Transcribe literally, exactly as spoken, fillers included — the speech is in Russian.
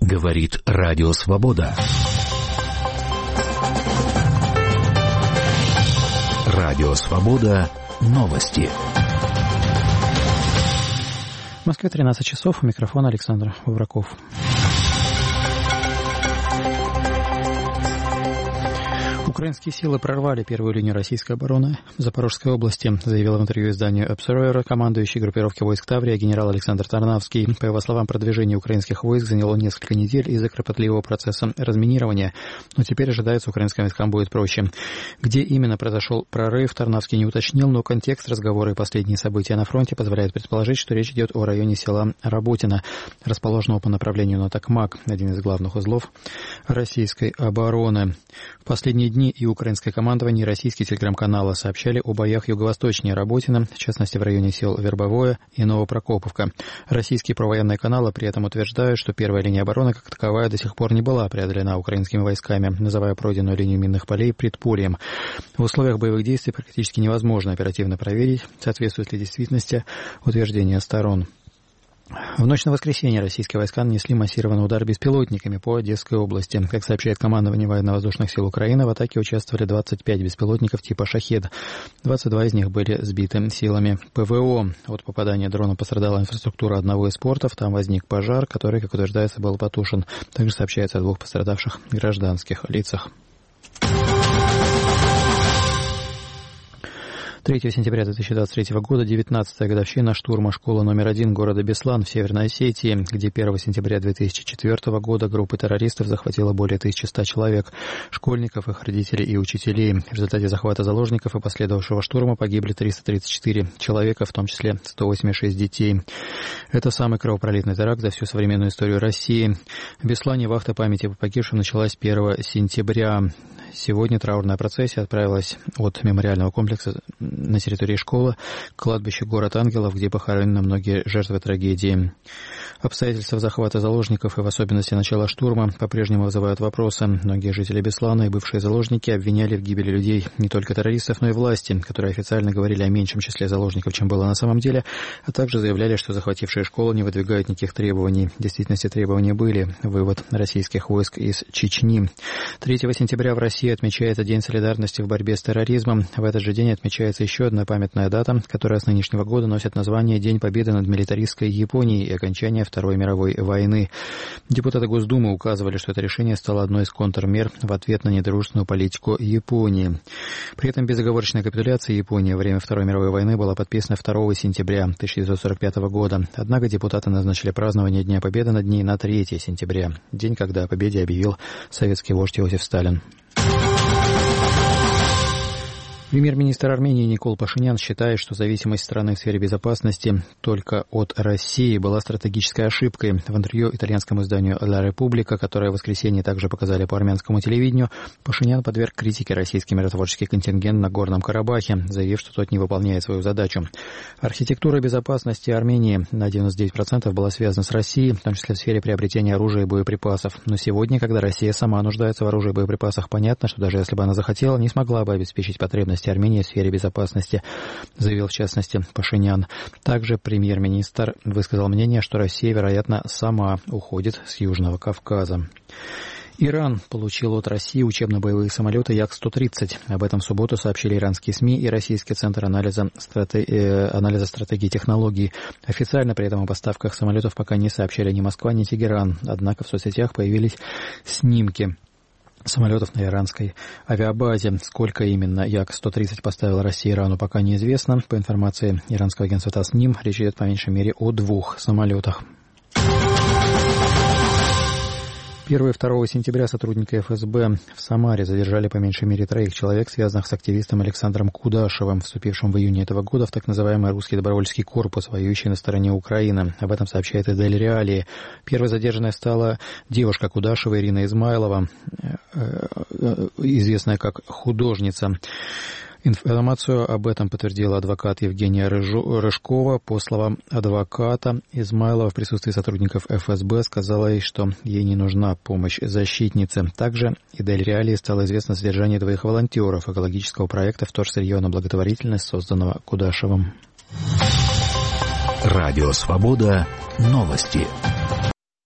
Говорит Радио Свобода. Радио Свобода. Новости. В Москве тринадцать часов. У микрофона Александр Вовраков. Украинские силы прорвали первую линию российской обороны в Запорожской области, заявил в интервью изданию Observer командующий группировки войск Таврия генерал Александр Тарнавский. По его словам, продвижение украинских войск заняло несколько недель из-за кропотливого процесса разминирования, но теперь ожидается, украинским войскам будет проще. Где именно произошел прорыв, Тарнавский не уточнил, но контекст разговора и последние события на фронте позволяют предположить, что речь идет о районе села Работино, расположенного по направлению на Токмак, один из главных узлов российской обороны. В последние дни и украинское командование, и российские телеграм-каналы сообщали о боях юго-восточнее Работино, в частности в районе сел Вербовое и Новопрокоповка. Российские провоенные каналы при этом утверждают, что первая линия обороны как таковая до сих пор не была преодолена украинскими войсками, называя пройденную линию минных полей предпольем. В условиях боевых действий практически невозможно оперативно проверить, соответствует ли действительности утверждения сторон. В ночь на воскресенье российские войска нанесли массированный удар беспилотниками по Одесской области. Как сообщает командование военно-воздушных сил Украины, в атаке участвовали двадцать пять беспилотников типа «Шахед». двадцать два из них были сбиты силами ПВО. От попадания дрона пострадала инфраструктура одного из портов. Там возник пожар, который, как утверждается, был потушен. Также сообщается о двух пострадавших гражданских лицах. третьего сентября две тысячи двадцать третьего года, девятнадцатая годовщина штурма школы номер один города Беслан в Северной Осетии, где первого сентября две тысячи четвёртого года группа террористов захватила более тысячи ста человек, школьников, их родителей и учителей. В результате захвата заложников и последовавшего штурма погибли триста тридцать четыре человека, в том числе сто восемьдесят шесть детей. Это самый кровопролитный теракт за всю современную историю России. В Беслане вахта памяти по погибшим началась первого сентября. Сегодня траурная процессия отправилась от мемориального комплекса на территории школы к кладбищу «Город ангелов», где похоронены многие жертвы трагедии. Обстоятельства захвата заложников и в особенности начала штурма по-прежнему вызывают вопросы. Многие жители Беслана и бывшие заложники обвиняли в гибели людей не только террористов, но и власти, которые официально говорили о меньшем числе заложников, чем было на самом деле, а также заявляли, что захватившие школу не выдвигают никаких требований. В действительности требования были. Вывод российских войск из Чечни. третьего сентября в России отмечается День солидарности в борьбе с терроризмом. В этот же день отмечается еще одна памятная дата, которая с нынешнего года носит название День победы над милитаристской Японией и окончания Второй мировой войны. Депутаты Госдумы указывали, что это решение стало одной из контрмер в ответ на недружественную политику Японии. При этом безоговорочная капитуляция Японии во время Второй мировой войны была подписана второго сентября тысяча девятьсот сорок пятого года. Однако депутаты назначили празднование Дня Победы над ней на третьего сентября, день, когда о победе объявил советский вождь Иосиф Сталин. Премьер-министр Армении Никол Пашинян считает, что зависимость страны в сфере безопасности только от России была стратегической ошибкой. В интервью итальянскому изданию «Ла Република», которое в воскресенье также показали по армянскому телевидению, Пашинян подверг критике российский миротворческий контингент на Горном Карабахе, заявив, что тот не выполняет свою задачу. Архитектура безопасности Армении на девяносто девять процентов была связана с Россией, в том числе в сфере приобретения оружия и боеприпасов. Но сегодня, когда Россия сама нуждается в оружии и боеприпасах, понятно, что даже если бы она захотела, не смогла бы обеспечить потребности Армении в сфере безопасности, заявил в частности Пашинян. Также премьер-министр высказал мнение, что Россия, вероятно, сама уходит с Южного Кавказа. Иран получил от России учебно-боевые самолеты Як сто тридцать. Об этом в субботу сообщили иранские СМИ и Российский центр анализа, страте... э, анализа стратегии и технологий. Официально при этом о поставках самолетов пока не сообщали ни Москва, ни Тегеран. Однако в соцсетях появились снимки самолетов на иранской авиабазе. Сколько именно Як сто тридцать поставила Россия Ирану, пока неизвестно. По информации иранского агентства Тасним, речь идет по меньшей мере о двух самолетах. первого и второго сентября сотрудники эф эс бэ в Самаре задержали по меньшей мере троих человек, связанных с активистом Александром Кудашевым, вступившим в июне этого года в так называемый русский добровольческий корпус, воюющий на стороне Украины. Об этом сообщает Эдель Реалии. Первой задержанной стала девушка Кудашева Ирина Измайлова, известная как художница. Информацию об этом подтвердила адвокат Евгения Рыжкова. По словам адвоката, Измайлова в присутствии сотрудников эф эс бэ сказала ей, что ей не нужна помощь защитницы. Также Эдель Реалии стало известно о задержании двоих волонтеров экологического проекта «Вторсырье на благотворительность», созданного Кудашевым. Радио «Свобода». Новости.